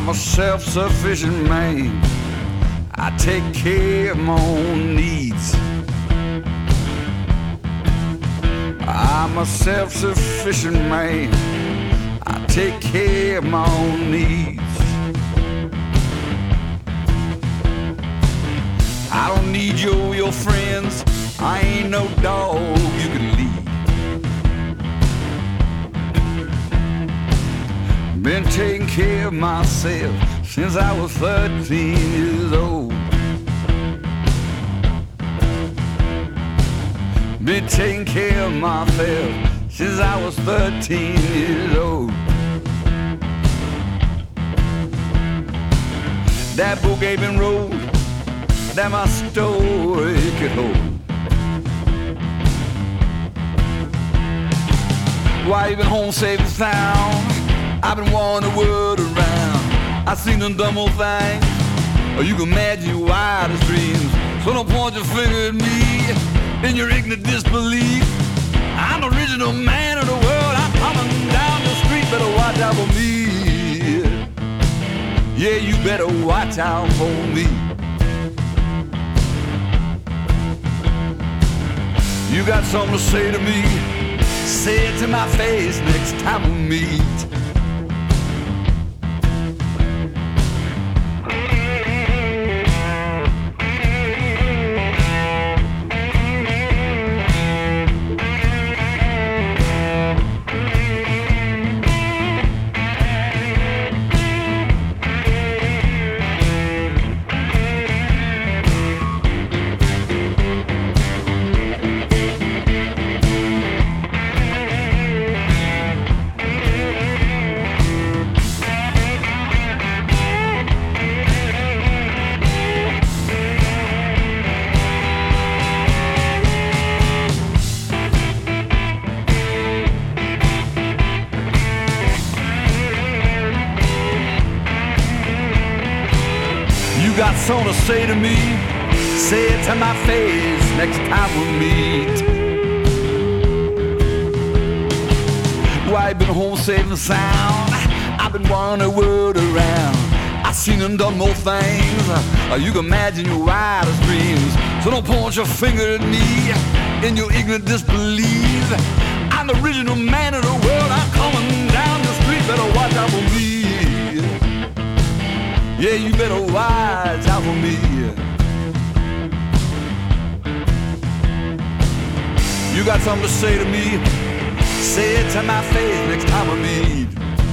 I'm a self-sufficient man. I take care of my own needs. I'm a self-sufficient man. I take care of my own needs. I don't need your friends. I ain't no dog you can lead. Been taking care of myself since I was 13 years old. Been taking care of myself since I was 13 years old. That Brookhaven road that my story could hold. Why you been home safe and sound? I've been wanting the world around. I seen them dumb old things, or you can imagine your wildest dreams. So don't point your finger at me in your ignorant disbelief. I'm the original man of the world. I'm coming down the street. Better watch out for me. Yeah, you better watch out for me. You got something to say to me? Say it to my face next time we meet. You got something to say to me? Say it to my face next time we meet. Why you been home safe and sound? I've been wandering the world around. I seen them done more things. You can imagine your wildest dreams. So don't point your finger at me in your ignorant disbelief. I'm the original man of the world. I'm coming down the street. Better watch out for me. Yeah, you better watch out for me. You got something to say to me? Say it to my face next time we meet.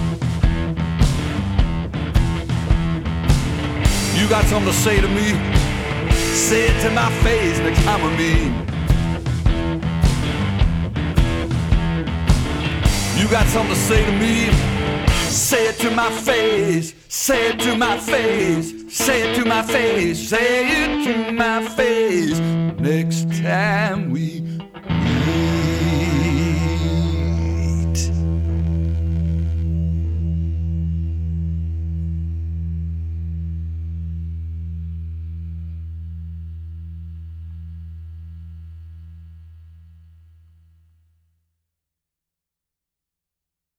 You got something to say to me? Say it to my face next time we meet. You got something to say to me? Say it to my face. Say it to my face. Say it to my face. Say it to my face next time we